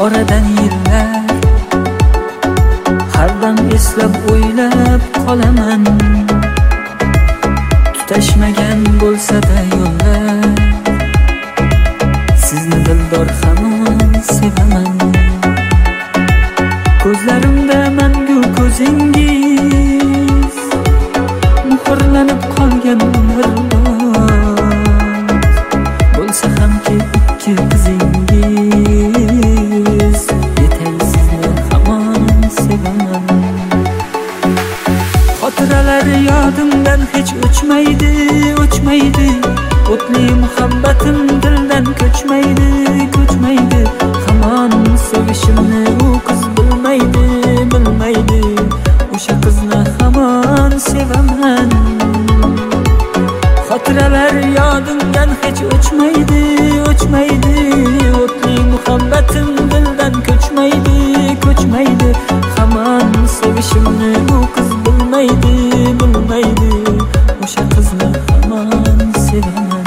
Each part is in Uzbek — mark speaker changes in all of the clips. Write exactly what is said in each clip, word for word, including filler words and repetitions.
Speaker 1: oradan yillar, har dam eslab o'ylab qolaman. Tutashmagan bo'lsa-da yo'llar, sizni dildor hamon sevaman. Ko'zlarimda mangu ko'zingiz, muhrlanib qolgan umrlar. Bo'lsa hamki ikki qizingiz, yetay sizni hamon sevaman. Xotiralar yodimdan hech o'chmaydi, o'chmaydi. O'tli muhabbatim dildan ko'chmaydi, ko'chmaydi. Hamon sevishimni u qiz bilmaydi, bilmaydi. O'sha qizni hamon sevaman. Xotiralar yodimdan hech o'chmaydi, o'chmaydi. O'tli muhabbatim dildan ko'chmaydi, ko'chmaydi. Hamon sevishimni u qiz bilmaydi, bilmaydi. O'sha qizni hamon sevaman.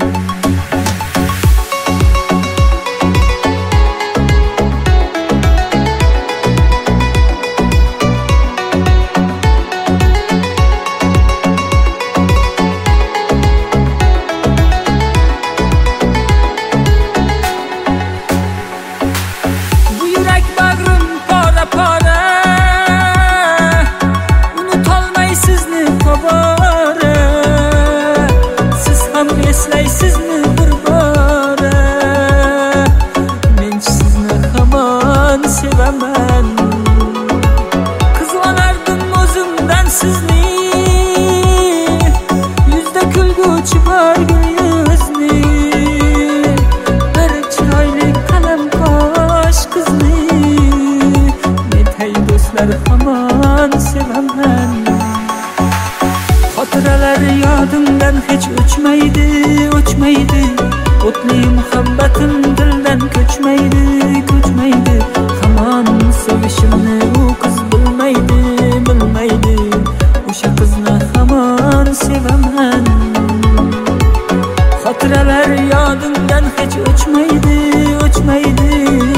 Speaker 1: Eslaysizmi bir bora, men sizni hamon sevaman. Qizg'onardim o'zimdan sizni, yuzda kulguvchi bor gul yuzni. Bir chiroyli qalam qosh qizni, netay do'stlar hamon sevaman. Xotiralar yodimdan hech o'chmaydi, o'chmaydi. O'tli muhabbatim dildan ko'chmaydi, ko'chmaydi. Hamon sevishimni u qiz bilmaydi, bilmaydi. O'sha qizni hamon sevaman. Xotiralar yodimdan hech o'chmaydi, o'chmaydi.